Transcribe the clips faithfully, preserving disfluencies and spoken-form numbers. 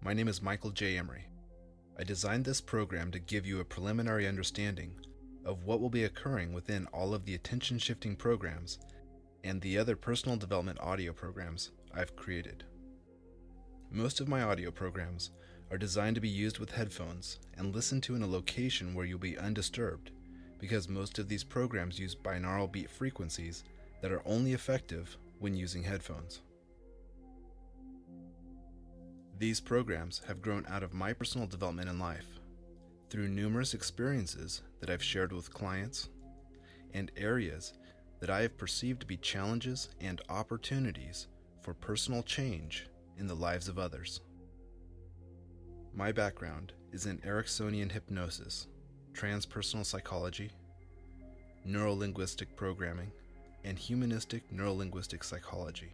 My name is Michael J. Emery. I designed this program to give you a preliminary understanding of what will be occurring within all of the attention-shifting programs and the other personal development audio programs I've created. Most of my audio programs are designed to be used with headphones and listened to in a location where you'll be undisturbed, because most of these programs use binaural beat frequencies that are only effective when using headphones. These programs have grown out of my personal development in life through numerous experiences that I've shared with clients and areas that I have perceived to be challenges and opportunities for personal change in the lives of others. My background is in Ericksonian hypnosis, transpersonal psychology, neurolinguistic programming, and humanistic neurolinguistic psychology.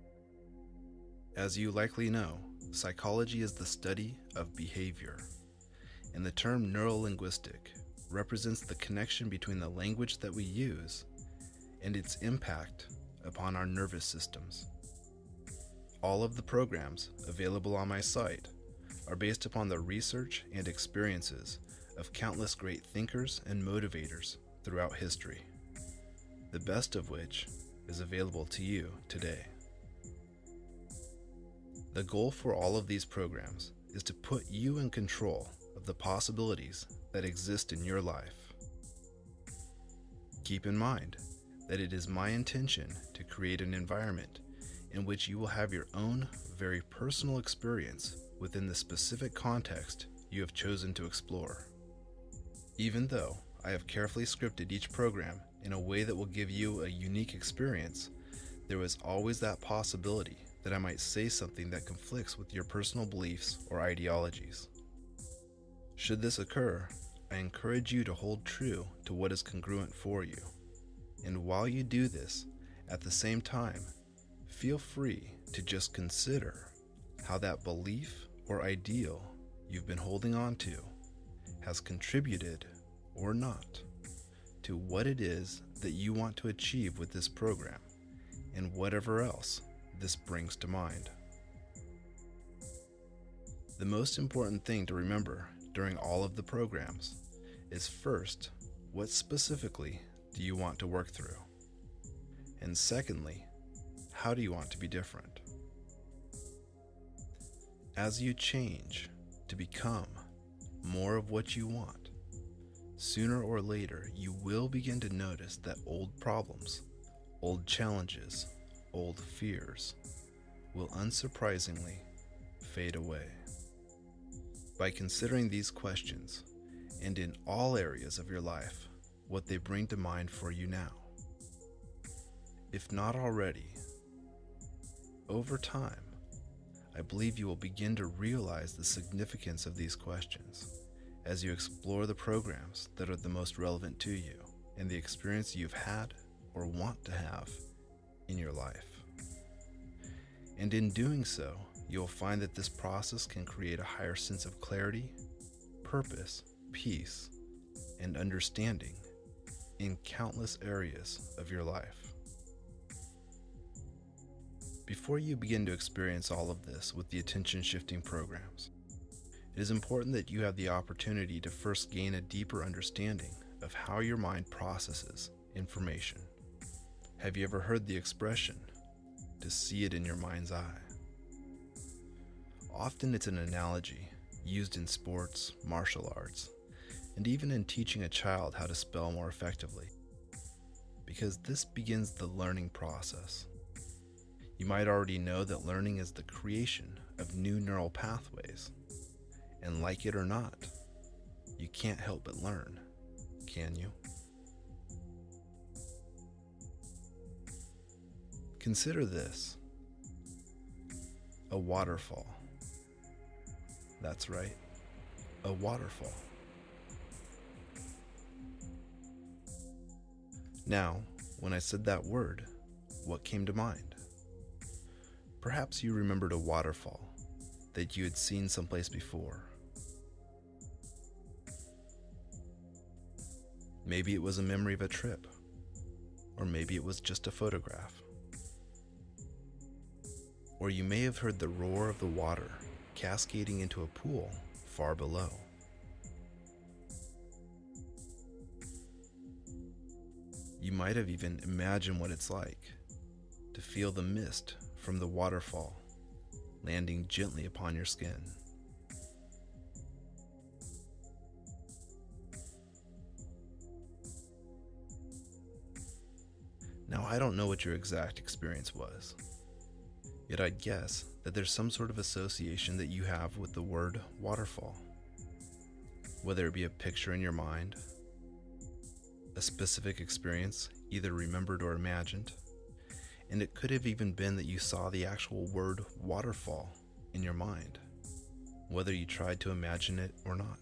As you likely know, psychology is the study of behavior, and the term neurolinguistic represents the connection between the language that we use and its impact upon our nervous systems. All of the programs available on my site are based upon the research and experiences of countless great thinkers and motivators throughout history, the best of which is available to you today. The goal for all of these programs is to put you in control of the possibilities that exist in your life. Keep in mind that it is my intention to create an environment in which you will have your own very personal experience within the specific context you have chosen to explore. Even though I have carefully scripted each program in a way that will give you a unique experience, there is always that possibility that I might say something that conflicts with your personal beliefs or ideologies. Should this occur, I encourage you to hold true to what is congruent for you. And while you do this, at the same time, feel free to just consider how that belief or ideal you've been holding on to has contributed or not to what it is that you want to achieve with this program and whatever else this brings to mind. The most important thing to remember during all of the programs is, first, what specifically do you want to work through? And secondly, how do you want to be different? As you change to become more of what you want, sooner or later you will begin to notice that old problems, old challenges, old fears will unsurprisingly fade away. By considering these questions, and in all areas of your life, what they bring to mind for you now. If not already, over time, I believe you will begin to realize the significance of these questions as you explore the programs that are the most relevant to you and the experience you've had or want to have in your life. And in doing so, you'll find that this process can create a higher sense of clarity, purpose, peace, and understanding in countless areas of your life. Before you begin to experience all of this with the attention-shifting programs, it is important that you have the opportunity to first gain a deeper understanding of how your mind processes information. Have you ever heard the expression, to see it in your mind's eye? Often it's an analogy used in sports, martial arts, and even in teaching a child how to spell more effectively, because this begins the learning process. You might already know that learning is the creation of new neural pathways, and like it or not, you can't help but learn, can you? Consider this: a waterfall. That's right, a waterfall. Now, when I said that word, what came to mind? Perhaps you remembered a waterfall that you had seen someplace before. Maybe it was a memory of a trip, or maybe it was just a photograph. Or you may have heard the roar of the water cascading into a pool far below. You might have even imagined what it's like to feel the mist from the waterfall landing gently upon your skin. Now, I don't know what your exact experience was, yet I'd guess that there's some sort of association that you have with the word waterfall, whether it be a picture in your mind, a specific experience, either remembered or imagined, and it could have even been that you saw the actual word waterfall in your mind, whether you tried to imagine it or not.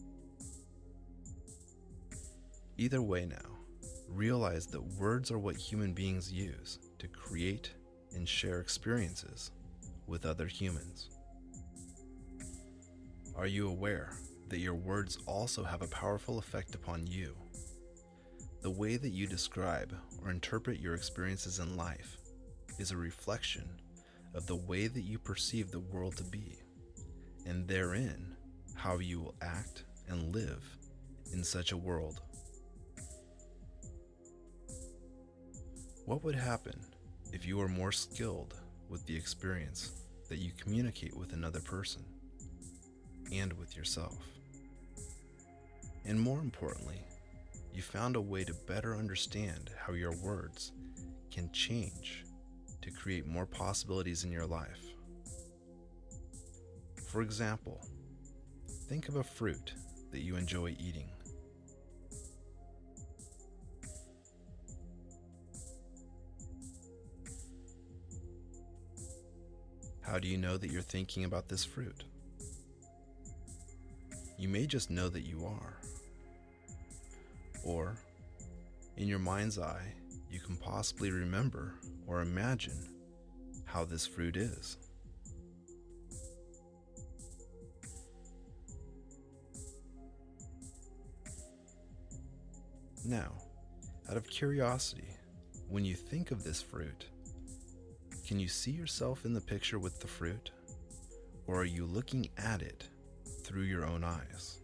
Either way now, realize that words are what human beings use to create and share experiences with other humans. Are you aware that your words also have a powerful effect upon you? The way that you describe or interpret your experiences in life is a reflection of the way that you perceive the world to be, and therein, how you will act and live in such a world. What would happen if you were more skilled with the experience that you communicate with another person and with yourself? And more importantly, you found a way to better understand how your words can change to create more possibilities in your life. For example, think of a fruit that you enjoy eating. How do you know that you're thinking about this fruit? You may just know that you are. Or, in your mind's eye, you can possibly remember or imagine how this fruit is. Now, out of curiosity, when you think of this fruit, can you see yourself in the picture with the fruit? Or are you looking at it through your own eyes?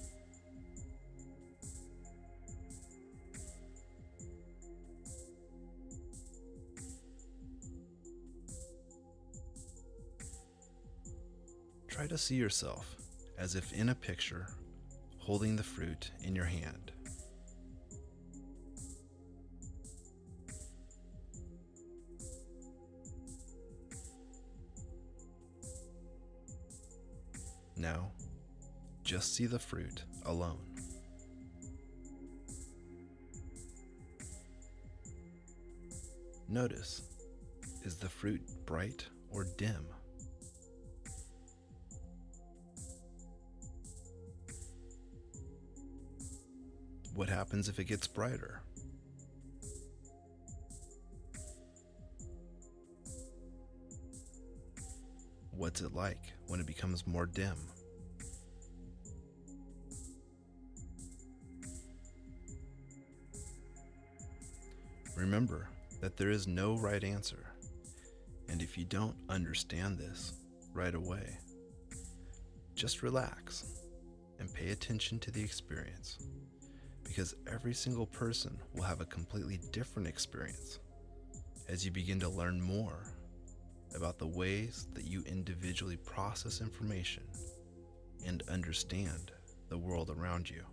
Try to see yourself as if in a picture, holding the fruit in your hand. Now, just see the fruit alone. Notice, is the fruit bright or dim? What happens if it gets brighter? What's it like when it becomes more dim? Remember that there is no right answer, and if you don't understand this right away, just relax and pay attention to the experience, because every single person will have a completely different experience as you begin to learn more about the ways that you individually process information and understand the world around you.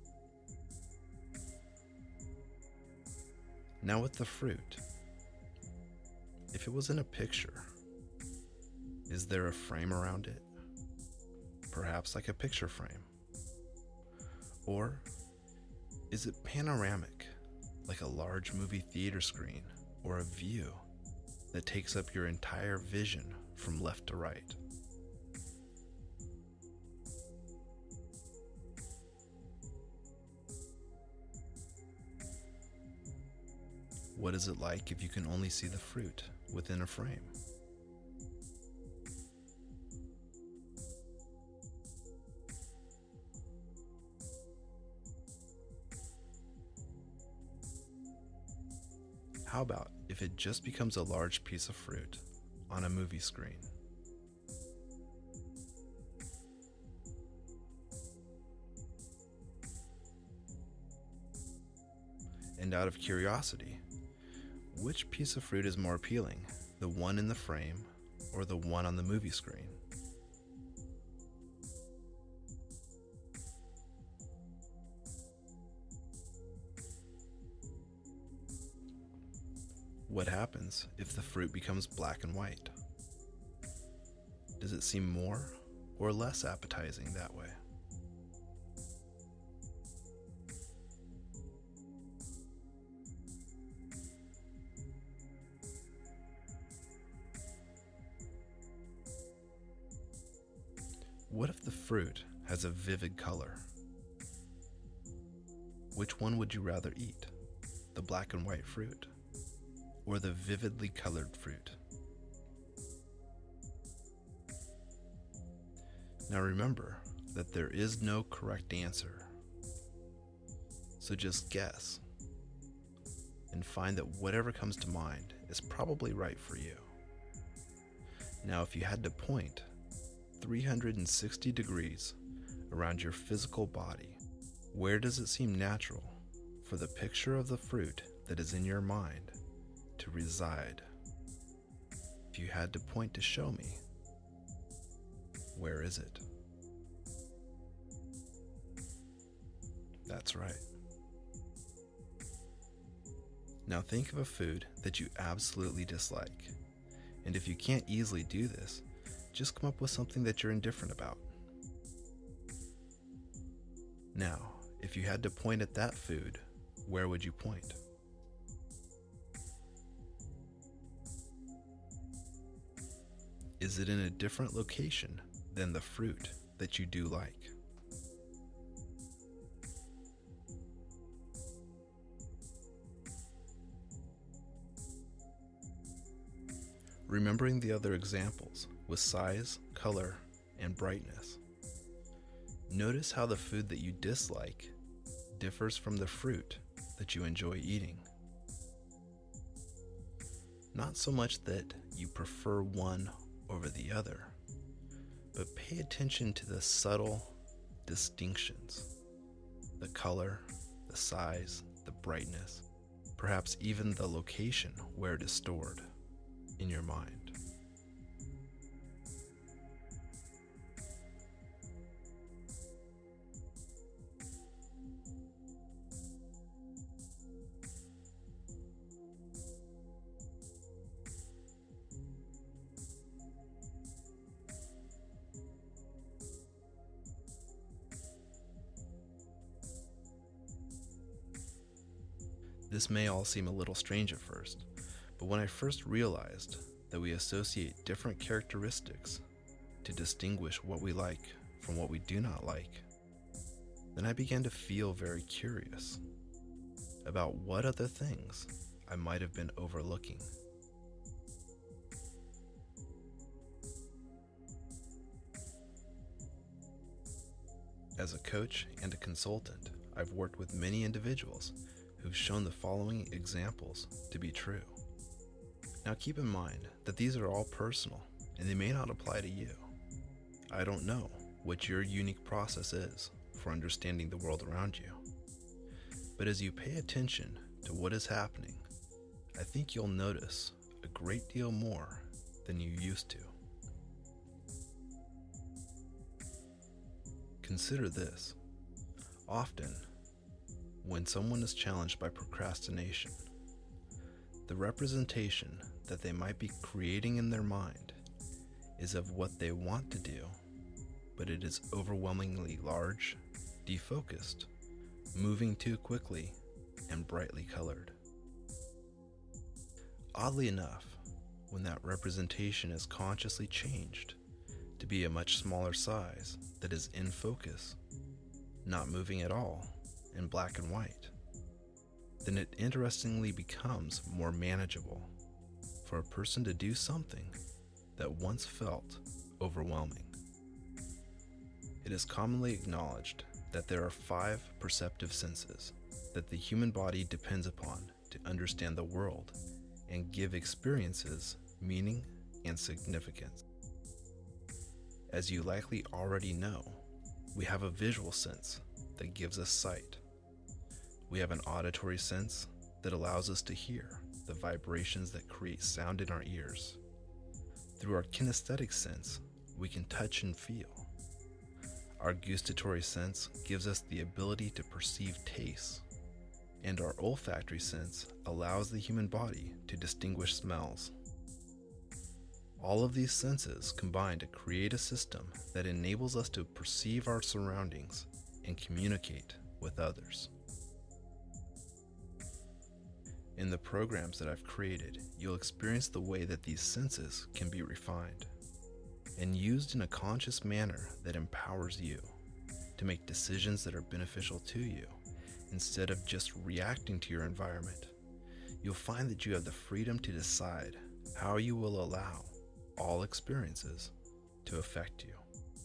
Now with the fruit, if it was in a picture, is there a frame around it? Perhaps like a picture frame. Or is it panoramic, like a large movie theater screen or a view that takes up your entire vision from left to right? What is it like if you can only see the fruit within a frame? How about if it just becomes a large piece of fruit on a movie screen? And out of curiosity, which piece of fruit is more appealing, the one in the frame or the one on the movie screen? What happens if the fruit becomes black and white? Does it seem more or less appetizing that way? What if the fruit has a vivid color? Which one would you rather eat, the black and white fruit or the vividly colored fruit? Now remember that there is no correct answer, so just guess and find that whatever comes to mind is probably right for you. Now, if you had to point three hundred sixty degrees around your physical body, where does it seem natural for the picture of the fruit that is in your mind to reside? If you had to point to show me, where is it? That's right. Now think of a food that you absolutely dislike. And if you can't easily do this, just come up with something that you're indifferent about. Now, if you had to point at that food, where would you point? Is it in a different location than the fruit that you do like? Remembering the other examples with size, color, and brightness, notice how the food that you dislike differs from the fruit that you enjoy eating. Not so much that you prefer one over the other, but pay attention to the subtle distinctions, the color, the size, the brightness, perhaps even the location where it is stored in your mind. This may all seem a little strange at first, but when I first realized that we associate different characteristics to distinguish what we like from what we do not like, then I began to feel very curious about what other things I might have been overlooking. As a coach and a consultant, I've worked with many individuals who've shown the following examples to be true. Now keep in mind that these are all personal and they may not apply to you. I don't know what your unique process is for understanding the world around you, but as you pay attention to what is happening, I think you'll notice a great deal more than you used to. Consider this. Often, when someone is challenged by procrastination, the representation that they might be creating in their mind is of what they want to do, but it is overwhelmingly large, defocused, moving too quickly, and brightly colored. Oddly enough, when that representation is consciously changed to be a much smaller size that is in focus, not moving at all, in black and white, then it interestingly becomes more manageable for a person to do something that once felt overwhelming. It is commonly acknowledged that there are five perceptive senses that the human body depends upon to understand the world and give experiences meaning and significance. As you likely already know, we have a visual sense that gives us sight. We have an auditory sense that allows us to hear the vibrations that create sound in our ears. Through our kinesthetic sense, we can touch and feel. Our gustatory sense gives us the ability to perceive tastes, and our olfactory sense allows the human body to distinguish smells. All of these senses combine to create a system that enables us to perceive our surroundings and communicate with others. In the programs that I've created, you'll experience the way that these senses can be refined and used in a conscious manner that empowers you to make decisions that are beneficial to you instead of just reacting to your environment. You'll find that you have the freedom to decide how you will allow all experiences to affect you.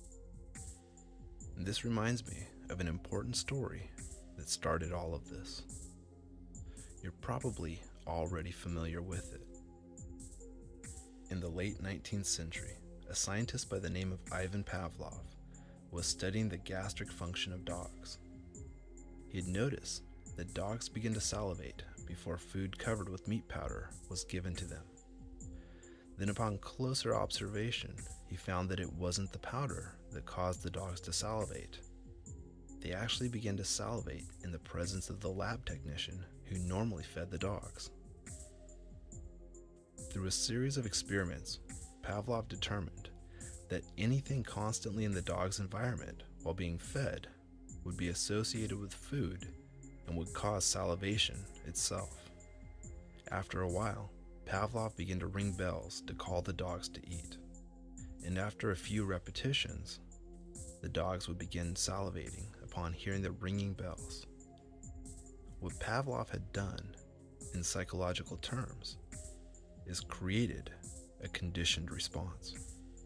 And this reminds me of an important story that started all of this. You're probably already familiar with it. In the late nineteenth century, a scientist by the name of Ivan Pavlov was studying the gastric function of dogs. He had noticed that dogs begin to salivate before food covered with meat powder was given to them. Then upon closer observation, he found that it wasn't the powder that caused the dogs to salivate. They actually began to salivate in the presence of the lab technician who normally fed the dogs. Through a series of experiments, Pavlov determined that anything constantly in the dog's environment while being fed would be associated with food and would cause salivation itself. After a while, Pavlov began to ring bells to call the dogs to eat, and after a few repetitions, the dogs would begin salivating upon hearing the ringing bells. What Pavlov had done, in psychological terms, is created a conditioned response.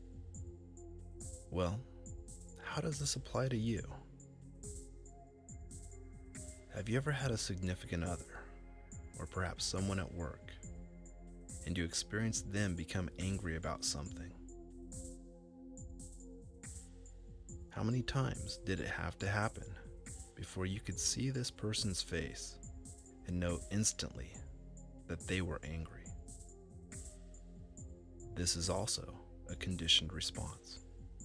Well, how does this apply to you? Have you ever had a significant other, or perhaps someone at work, and you experienced them become angry about something? How many times did it have to happen before you could see this person's face and know instantly that they were angry? This is also a conditioned response.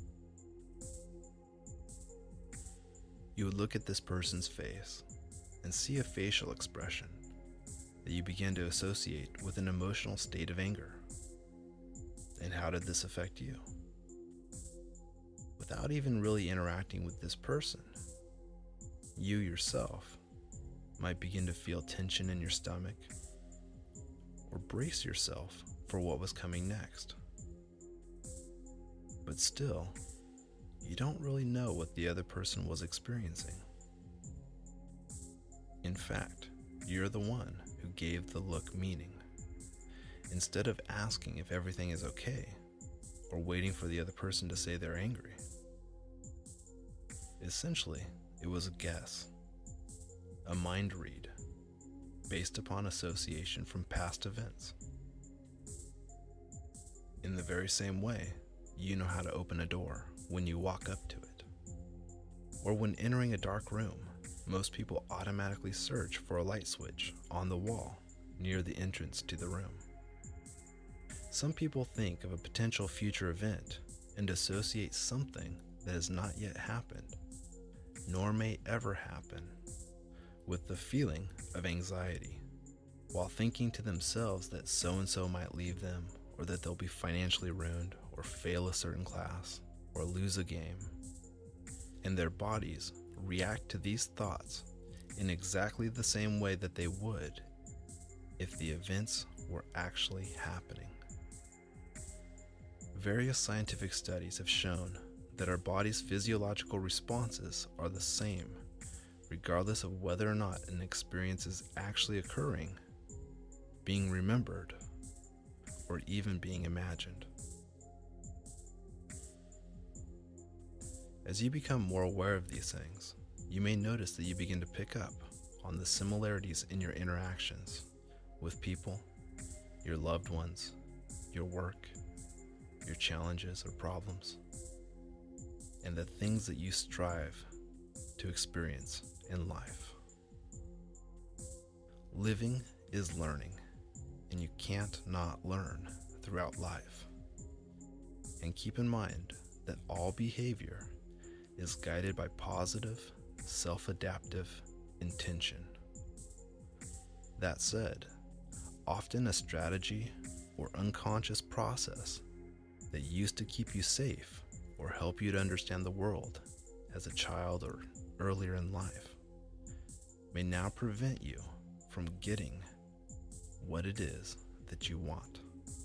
You would look at this person's face and see a facial expression that you begin to associate with an emotional state of anger. And how did this affect you? Without even really interacting with this person, you yourself might begin to feel tension in your stomach or brace yourself for what was coming next. But still, you don't really know what the other person was experiencing. In fact, you're the one who gave the look meaning. Instead of asking if everything is okay or waiting for the other person to say they're angry. Essentially, it was a guess, a mind read, based upon association from past events. In the very same way, you know how to open a door when you walk up to it. Or when entering a dark room, most people automatically search for a light switch on the wall near the entrance to the room. Some people think of a potential future event and associate something that has not yet happened, nor may ever happen, with the feeling of anxiety, while thinking to themselves that so-and-so might leave them, or that they'll be financially ruined, or fail a certain class, or lose a game. And their bodies react to these thoughts in exactly the same way that they would if the events were actually happening. Various scientific studies have shown that our body's physiological responses are the same, regardless of whether or not an experience is actually occurring, being remembered, or even being imagined. As you become more aware of these things, you may notice that you begin to pick up on the similarities in your interactions with people, your loved ones, your work, your challenges or problems, and the things that you strive to experience in life. Living is learning, and you can't not learn throughout life. And keep in mind that all behavior is guided by positive, self-adaptive intention. That said, often a strategy or unconscious process that used to keep you safe or help you to understand the world as a child or earlier in life may now prevent you from getting what it is that you want.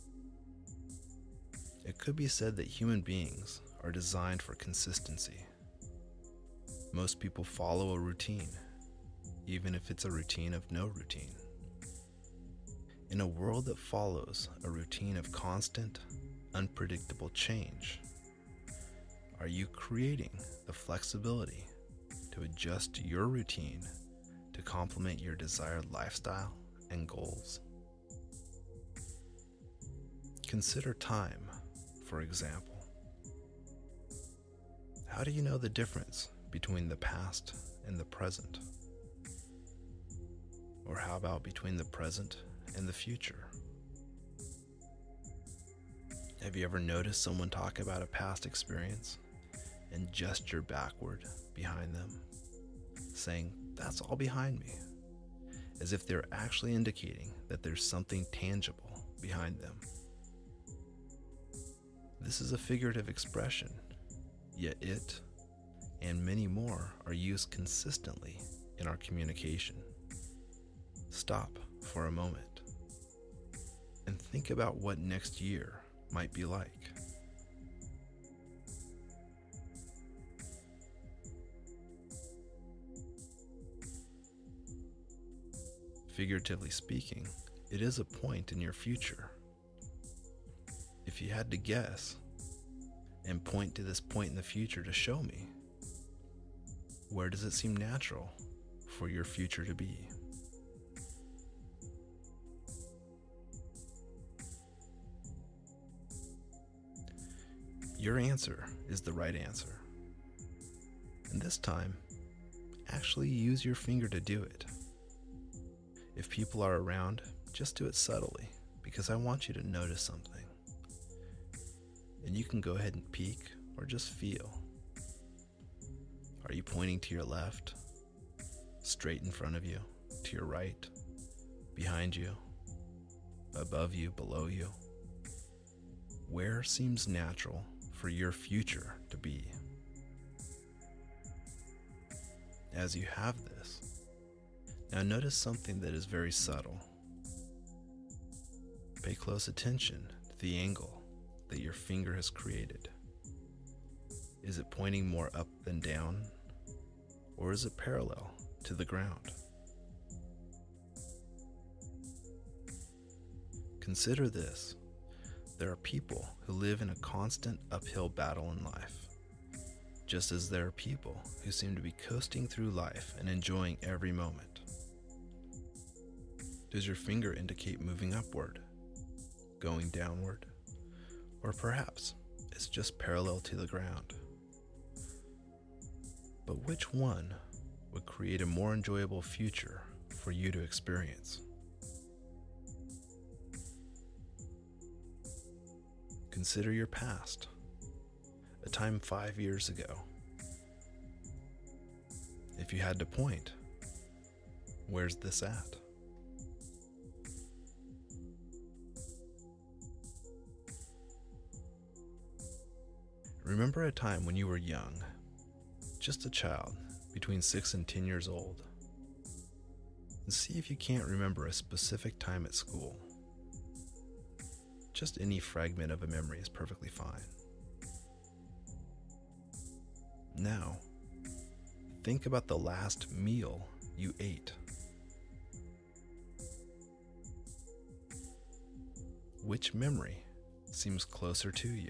It could be said that human beings are designed for consistency. Most people follow a routine, even if it's a routine of no routine. In a world that follows a routine of constant, unpredictable change, are you creating the flexibility to adjust your routine to complement your desired lifestyle and goals? Consider time, for example. How do you know the difference between the past and the present? Or how about between the present and the future? Have you ever noticed someone talk about a past experience and gesture backward behind them, saying, "That's all behind me," as if they're actually indicating that there's something tangible behind them? This is a figurative expression, yet it and many more are used consistently in our communication. Stop for a moment and think about what next year might be like. Figuratively speaking, it is a point in your future. If you had to guess and point to this point in the future to show me, where does it seem natural for your future to be? Your answer is the right answer. And this time, actually use your finger to do it. If people are around, just do it subtly, because I want you to notice something. And you can go ahead and peek or just feel. Are you pointing to your left, straight in front of you, to your right, behind you, above you, below you? Where seems natural for your future to be? As you have this, now notice something that is very subtle. Pay close attention to the angle that your finger has created. Is it pointing more up than down, or is it parallel to the ground? Consider this. There are people who live in a constant uphill battle in life, just as there are people who seem to be coasting through life and enjoying every moment. Does your finger indicate moving upward, going downward, or perhaps it's just parallel to the ground? But which one would create a more enjoyable future for you to experience? Consider your past, a time five years ago. If you had to point, where's this at? Remember a time when you were young, just a child, between six and ten years old, and see if you can't remember a specific time at school. Just any fragment of a memory is perfectly fine. Now, think about the last meal you ate. Which memory seems closer to you?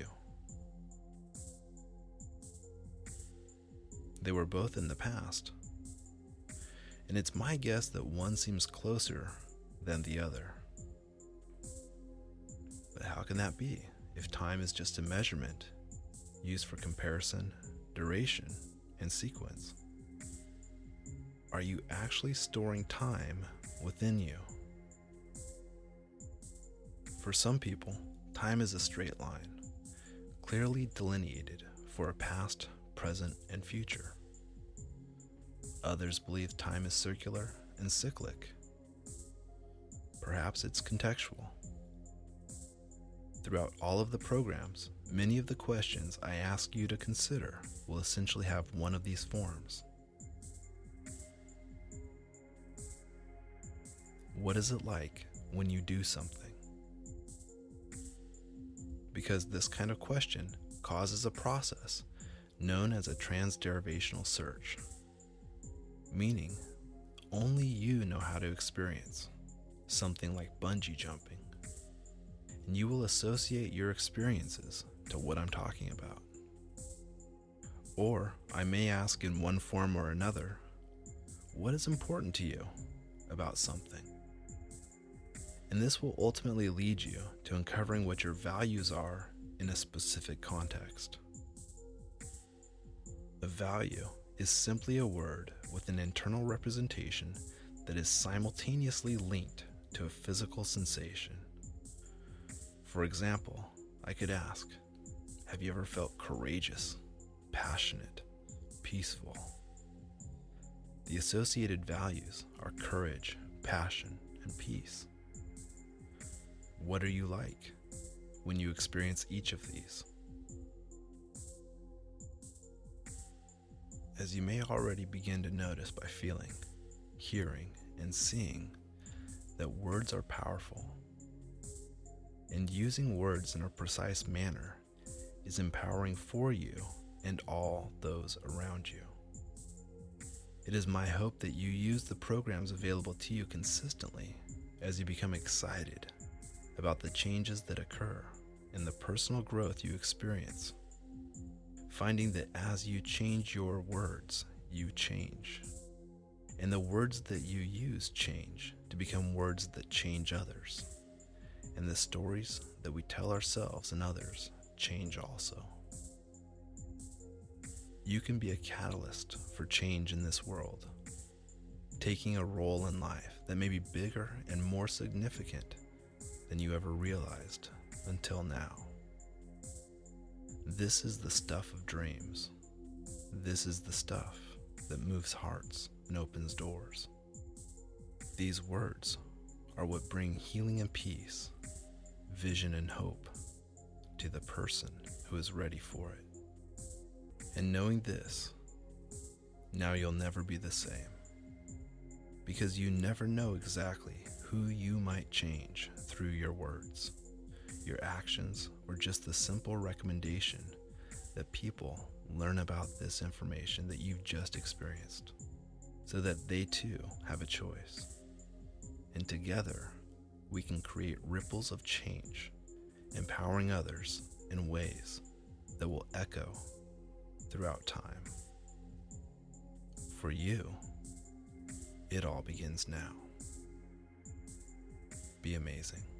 They were both in the past, and it's my guess that one seems closer than the other. But how can that be if time is just a measurement used for comparison, duration, and sequence? Are you actually storing time within you. For some people, time is a straight line, clearly delineated for a past, present, and future. Others believe time is circular and cyclic. Perhaps it's contextual. Throughout all of the programs, many of the questions I ask you to consider will essentially have one of these forms. What is it like when you do something? Because this kind of question causes a process known as a transderivational search, meaning only you know how to experience something like bungee jumping, and you will associate your experiences to what I'm talking about. Or I may ask in one form or another, what is important to you about something? And this will ultimately lead you to uncovering what your values are in a specific context. A value is simply a word with an internal representation that is simultaneously linked to a physical sensation. For example, I could ask, have you ever felt courageous, passionate, peaceful? The associated values are courage, passion, and peace. What are you like when you experience each of these? As you may already begin to notice by feeling, hearing, and seeing that words are powerful, and using words in a precise manner is empowering for you and all those around you. It is my hope that you use the programs available to you consistently as you become excited about the changes that occur and the personal growth you experience, finding that as you change your words, you change. And the words that you use change to become words that change others. And the stories that we tell ourselves and others change also. You can be a catalyst for change in this world, taking a role in life that may be bigger and more significant than you ever realized until now. This is the stuff of dreams. This is the stuff that moves hearts and opens doors. These words are what bring healing and peace, vision and hope to the person who is ready for it. And knowing this, now you'll never be the same, because you never know exactly who you might change through your words, your actions, or just the simple recommendation that people learn about this information that you've just experienced, so that they too have a choice. And together, we can create ripples of change, empowering others in ways that will echo throughout time. For you, it all begins now. Be amazing.